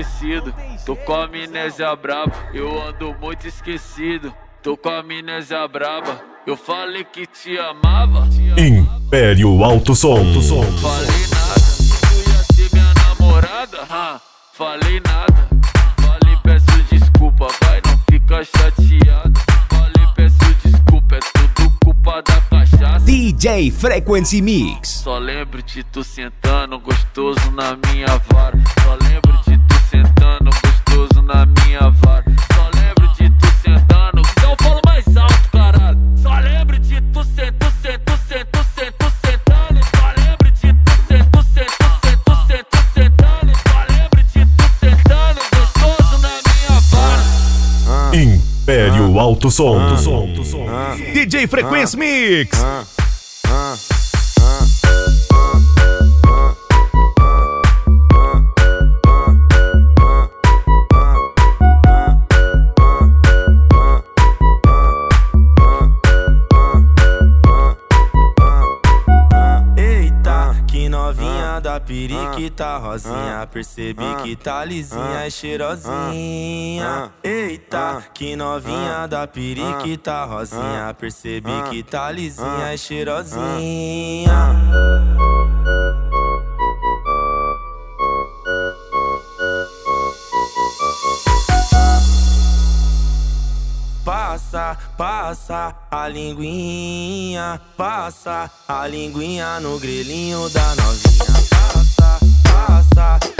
esquecido. Tô com a amnésia braba, eu ando muito esquecido. Tô com a amnésia braba, eu falei que te amava. Império Alto Som. Falei nada, tu ia ser minha namorada. Falei nada, falei peço desculpa, vai, não fica chateado. Falei peço desculpa, é tudo culpa da cachaça. DJ Frequency Mix. Só lembro de tu sentando gostoso na minha vara. Só lembro de tu sentando gostoso na minha vara. Só lembro de tu sentando, então falo mais alto, caralho. Só lembro de tu sentando. Só lembro de tu sentando. Só lembro de tu sentando gostoso na minha vara. Império Alto Som. DJ Frequency Mix. Da periquita rosinha, percebi que tá lisinha e cheirosinha. Eita, que novinha da periquita rosinha, percebi que tá lisinha e cheirosinha. Passa a linguinha, passa a linguinha no grelhinho da novinha. Passa